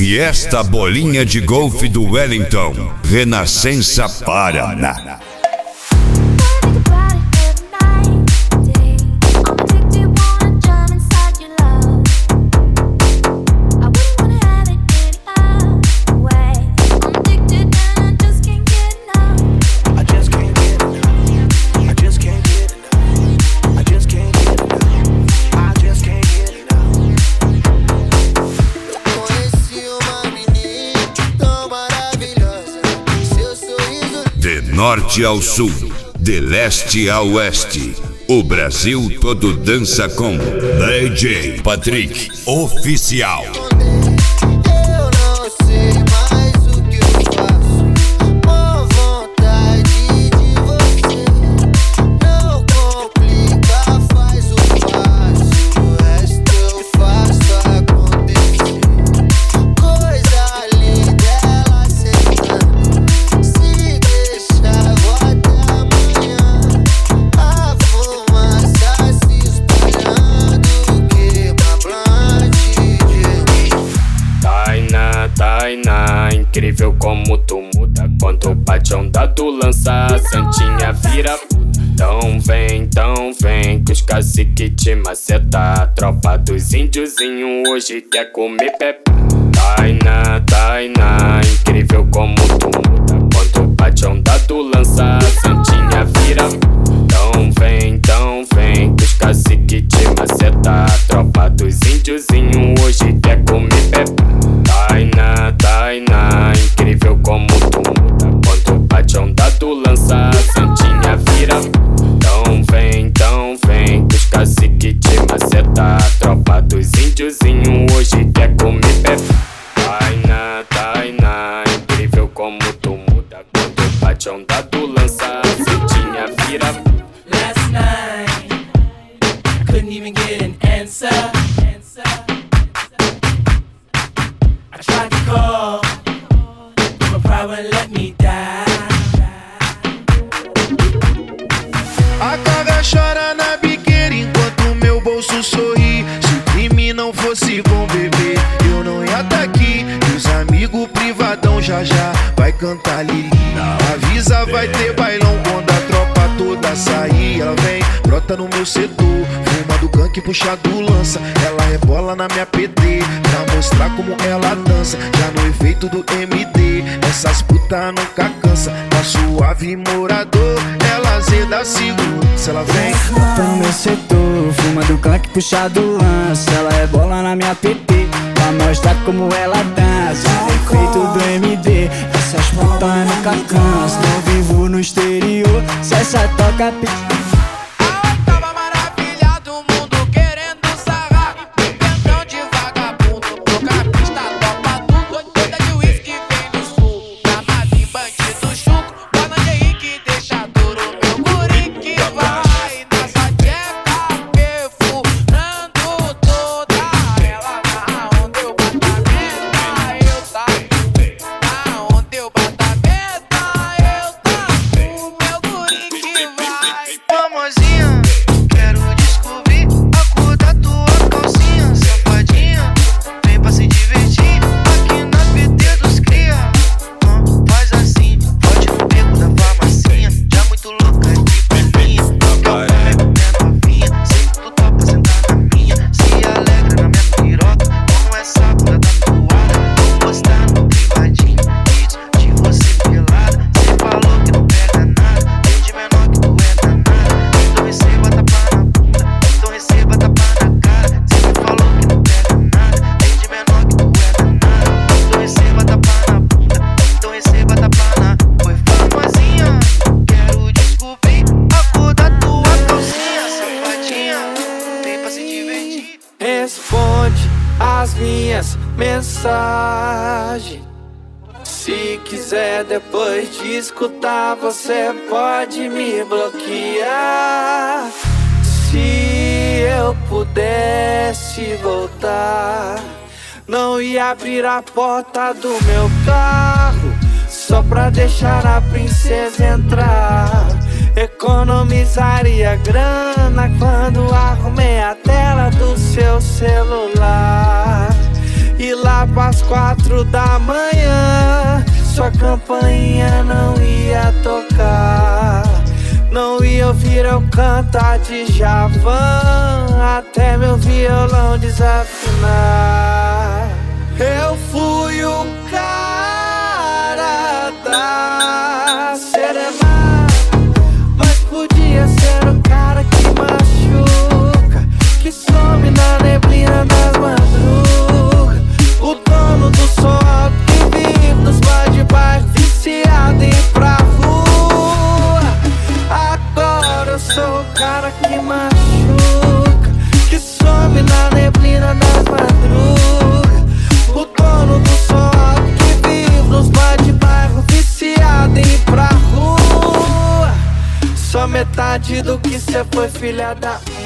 Fiesta Bolinha de Golfe do Wellington, Renascença, Paraná. De norte ao sul, de leste a oeste, o Brasil todo dança com DJ Patrick Oficial. Incrível como tu muda quando bate onda do lança, a santinha vira. Então vem, que os cacique te maceta. A tropa dos índiozinhos hoje quer comer pepe. Tainá, incrível como tu muda quando bate onda do lança, a santinha vira. Então vem, que os cacique te maceta. A tropa dos índiozinhos hoje quer comer pepe. Tainá, incrível como tu muda quando bate onda do lança, a santinha vira. Então vem, que os cacique te maceta. A tropa dos índiozinhos hoje quer comer pepe. Tainá, incrível como tu muda quando bate onda do lança, a santinha vira. Last night, I couldn't even get an answer. I tried to call, but my pride wouldn't let me die. A carga chora na biqueira enquanto meu bolso sorri. Se o crime não fosse bom, bebê, eu não ia tá aqui. E os amigos privadão já vai cantar Lili. Avisa, vai ter bailão quando a tropa toda sair. Ela vem, brota no meu setor, fuma do gank, puxa do lança. Ela rebola na minha PT pra mostrar como ela dança. Já no efeito do MD, essas puta nunca cansa. Tá suave morador, ela zeda segurança. Ela vem, brota no meu setor, fuma do gank, puxa do lança. Ela rebola na minha PT pra mostrar como ela dança. Já no efeito do MD, essas puta nunca cansa. Não vivo no exterior, se essa toca mensagem. Se quiser depois de escutar, você pode me bloquear. Se eu pudesse voltar, não ia abrir a porta do meu carro só pra deixar a princesa entrar. Economizaria grana quando arrumei a tela do seu celular. E lá pras 4 da manhã, sua campainha não ia tocar. Não ia ouvir eu cantar de Djavan, até meu violão desafinar. Eu fui o cara da serenata, mas podia ser o cara que machuca, que some na neblina das madrugas, o dono do som alto que vive nos bar de baixo, viciado em ir pra rua. Agora eu sou o cara que machuca, que some na neblina das madrugas, o dono do som alto que vive nos bar de bairro, viciado em ir pra rua. Só metade do que cê foi, filha da